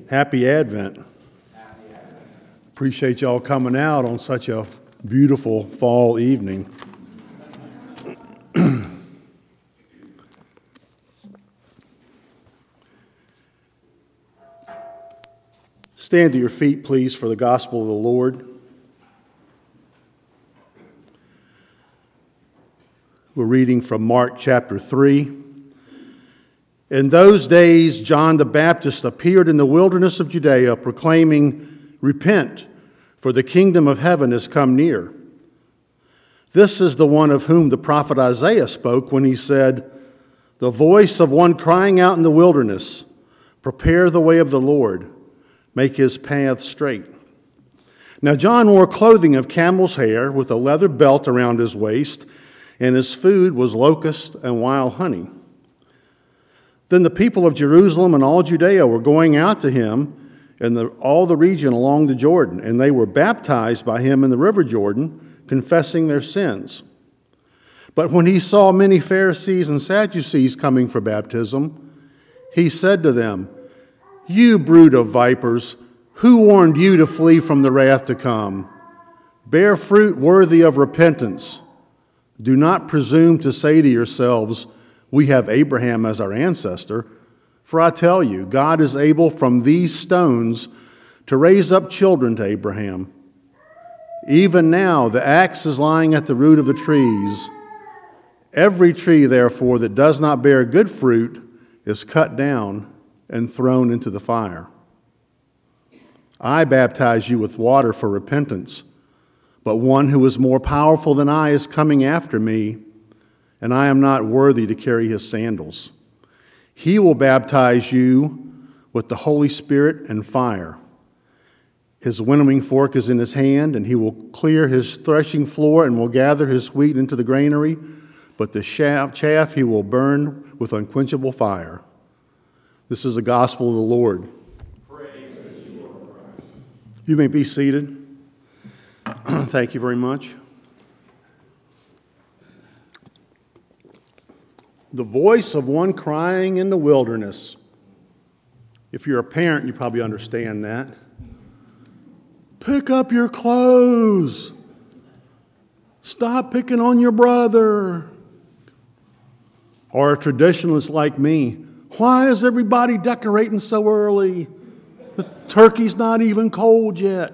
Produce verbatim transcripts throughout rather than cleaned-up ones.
Happy Advent. Happy Advent. Appreciate y'all coming out on such a beautiful fall evening. Stand to your feet, please, for the gospel of the Lord. We're reading from Mark chapter three. In those days, John the Baptist appeared in the wilderness of Judea, proclaiming, "Repent, for the kingdom of heaven has come near." This is the one of whom the prophet Isaiah spoke when he said, "The voice of one crying out in the wilderness, prepare the way of the Lord, make his path straight." Now John wore clothing of camel's hair with a leather belt around his waist, and his food was locust and wild honey. Then the people of Jerusalem and all Judea were going out to him and the, all the region along the Jordan, and they were baptized by him in the river Jordan, confessing their sins. But when he saw many Pharisees and Sadducees coming for baptism, he said to them, "You brood of vipers, who warned you to flee from the wrath to come? Bear fruit worthy of repentance. Do not presume to say to yourselves, 'We have Abraham as our ancestor,' for I tell you, God is able from these stones to raise up children to Abraham. Even now the axe is lying at the root of the trees. Every tree, therefore, that does not bear good fruit is cut down and thrown into the fire. I baptize you with water for repentance, but one who is more powerful than I is coming after me, and I am not worthy to carry his sandals. He will baptize you with the Holy Spirit and fire. His winnowing fork is in his hand, and he will clear his threshing floor and will gather his wheat into the granary, but the chaff he will burn with unquenchable fire." This is the gospel of the Lord. Praise to you, Lord Christ. You may be seated. Thank you very much. The voice of one crying in the wilderness. If you're a parent, you probably understand that. Pick up your clothes. Stop picking on your brother. Or a traditionalist like me. Why is everybody decorating so early? The turkey's not even cold yet.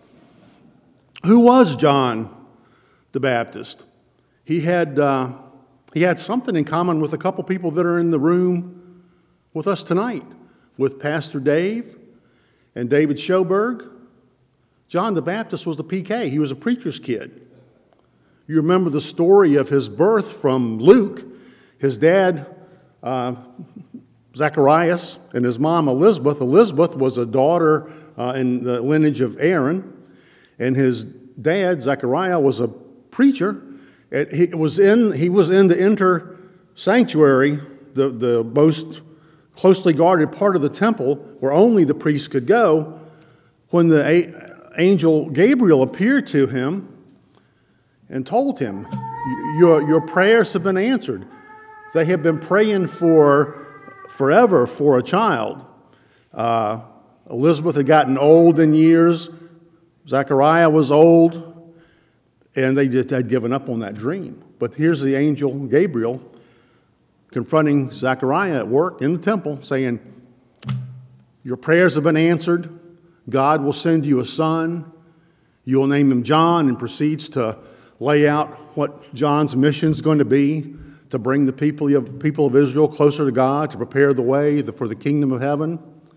Who was John the Baptist? He had... Uh, He had something in common with a couple people that are in the room with us tonight, with Pastor Dave and David Schoberg. John the Baptist was the P K. He was a preacher's kid. You remember the story of his birth from Luke. His dad, uh, Zacharias, and his mom, Elizabeth. Elizabeth was a daughter uh, in the lineage of Aaron, and his dad, Zechariah, was a preacher. He was in, he was in the inner sanctuary, the, the most closely guarded part of the temple where only the priest could go, when the a- angel Gabriel appeared to him and told him, your, your prayers have been answered. They have been praying for forever for a child. Uh, Elizabeth had gotten old in years. Zechariah was old. And they just had given up on that dream. But here's the angel Gabriel confronting Zechariah at work in the temple, saying, "Your prayers have been answered. God will send you a son. You will name him John," and proceeds to lay out what John's mission is going to be, to bring the people of, people of Israel closer to God, to prepare the way for the kingdom of heaven.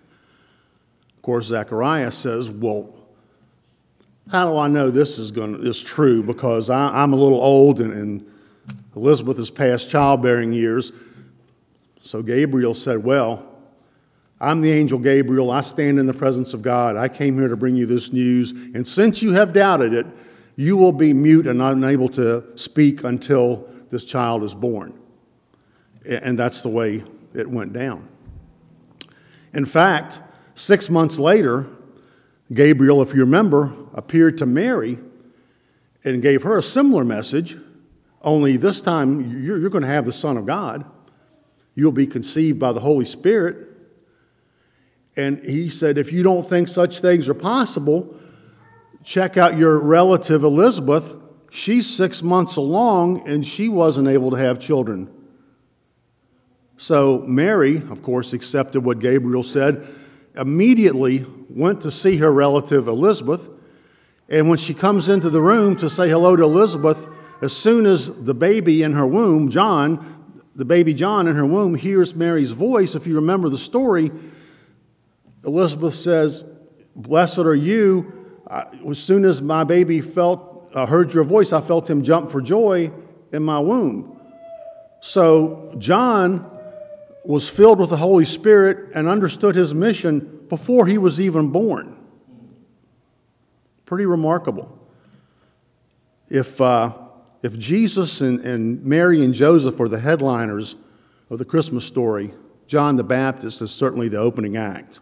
Of course, Zechariah says, "Well, how do I know this is going to, is true? Because I, I'm a little old, and, and Elizabeth is past childbearing years." So Gabriel said, "Well, I'm the angel Gabriel. I stand in the presence of God. I came here to bring you this news. And since you have doubted it, you will be mute and unable to speak until this child is born." And that's the way it went down. In fact, six months later, Gabriel, if you remember, appeared to Mary and gave her a similar message, only this time you're, you're going to have the Son of God. You'll be conceived by the Holy Spirit. And he said, if you don't think such things are possible, check out your relative Elizabeth. She's six months along, and she wasn't able to have children. So Mary, of course, accepted what Gabriel said, immediately went to see her relative Elizabeth. And when she comes into the room to say hello to Elizabeth, as soon as the baby in her womb, John, the baby John in her womb, hears Mary's voice, if you remember the story, Elizabeth says, blessed are you. As soon as my baby felt, uh, heard your voice, I felt him jump for joy in my womb. So John was filled with the Holy Spirit and understood his mission before he was even born. Pretty remarkable. If, uh, if Jesus and, and Mary and Joseph are the headliners of the Christmas story, John the Baptist is certainly the opening act.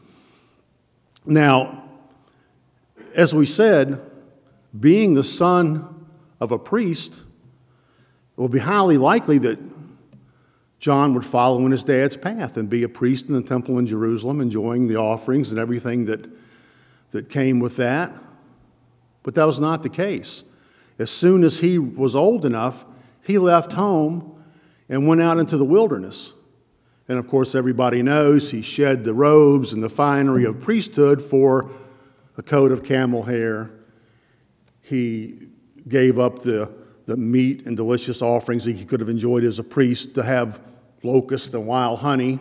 Now, as we said, being the son of a priest, it will be highly likely that John would follow in his dad's path and be a priest in the temple in Jerusalem, enjoying the offerings and everything that, that came with that. But that was not the case. As soon as he was old enough, he left home and went out into the wilderness. And of course, everybody knows he shed the robes and the finery of priesthood for a coat of camel hair. He gave up the, the meat and delicious offerings that he could have enjoyed as a priest to have locusts and wild honey.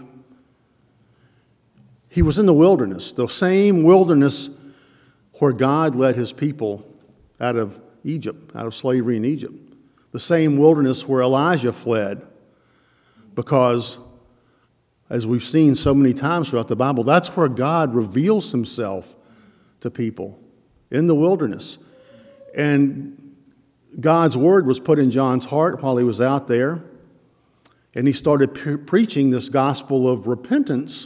He was in the wilderness, the same wilderness where God led his people out of Egypt, out of slavery in Egypt. The same wilderness where Elijah fled, because as we've seen so many times throughout the Bible, that's where God reveals himself to people, in the wilderness. And God's word was put in John's heart while he was out there, and he started pre- preaching this gospel of repentance,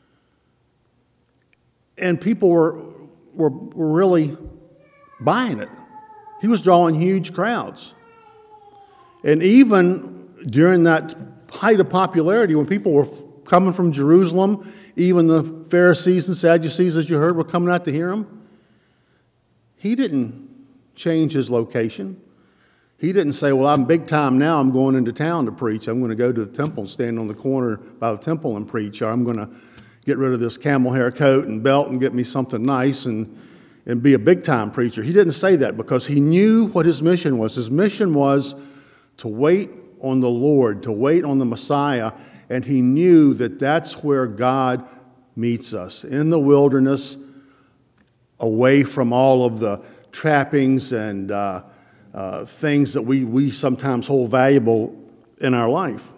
and people were, were, were really buying it. He was drawing huge crowds. And even during that height of popularity, when people were coming from Jerusalem, even the Pharisees and Sadducees, as you heard, were coming out to hear him, he didn't change his location. He didn't say, well, I'm big time now, I'm going into town to preach. I'm going to go to the temple and stand on the corner by the temple and preach, or I'm going to get rid of this camel hair coat and belt and get me something nice and, and be a big time preacher. He didn't say that because he knew what his mission was. His mission was to wait on the Lord, to wait on the Messiah, and he knew that that's where God meets us, in the wilderness, away from all of the trappings and uh, uh, things that we, we sometimes hold valuable in our life.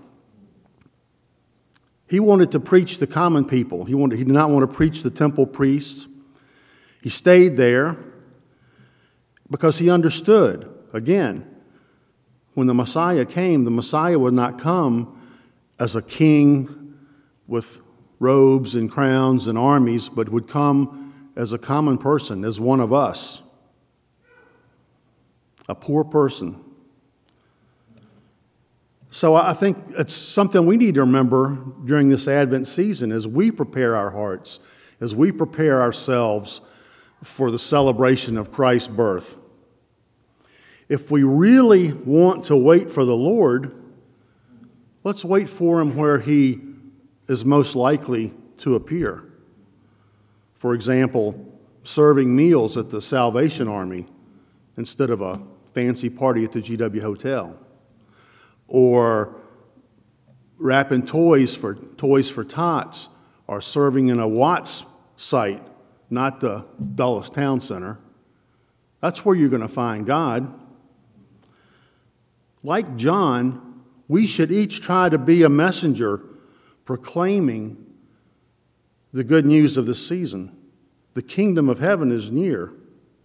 He wanted to preach the common people. He, wanted, he did not want to preach the temple priests. He stayed there because he understood, again, when the Messiah came, the Messiah would not come as a king with robes and crowns and armies, but would come as a common person, as one of us, a poor person. So I think it's something we need to remember during this Advent season as we prepare our hearts, as we prepare ourselves for the celebration of Christ's birth. If we really want to wait for the Lord, let's wait for him where he is most likely to appear. For example, serving meals at the Salvation Army instead of a fancy party at the G W Hotel, or wrapping toys for Toys for Tots, or serving in a Watts site, not the Dulles Town Center. That's where you're going to find God. Like John, we should each try to be a messenger proclaiming the good news of this season. The kingdom of heaven is near.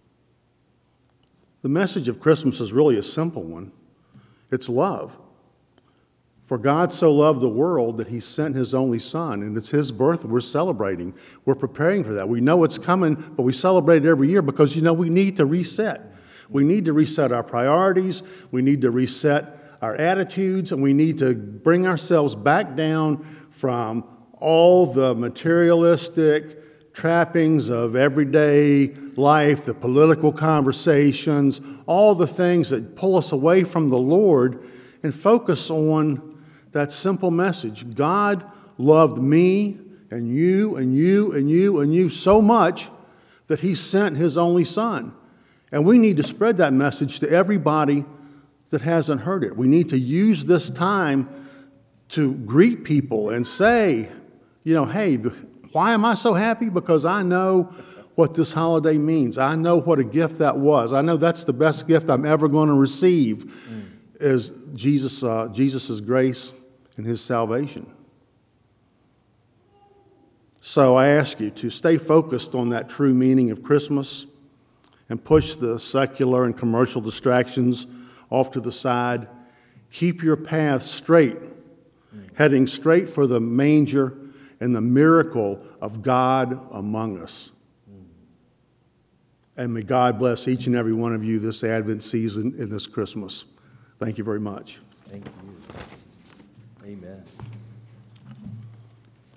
The message of Christmas is really a simple one. It's love. For God so loved the world that he sent his only son, and it's his birth we're celebrating. We're preparing for that. We know it's coming, but we celebrate it every year because, you know, we need to reset. We need to reset our priorities. We need to reset our attitudes, and we need to bring ourselves back down from all the materialistic trappings of everyday life, the political conversations, all the things that pull us away from the Lord, and focus on that simple message. God loved me and you and you and you and you so much that he sent his only son. And we need to spread that message to everybody that hasn't heard it. We need to use this time to greet people and say, you know, hey, why am I so happy? Because I know what this holiday means. I know what a gift that was. I know that's the best gift I'm ever going to receive mm. is Jesus, uh, Jesus' grace and his salvation. So I ask you to stay focused on that true meaning of Christmas and push the secular and commercial distractions off to the side. Keep your path straight, heading straight for the manger and the miracle of God among us. And may God bless each and every one of you this Advent season and this Christmas. Thank you very much. Thank you. Amen.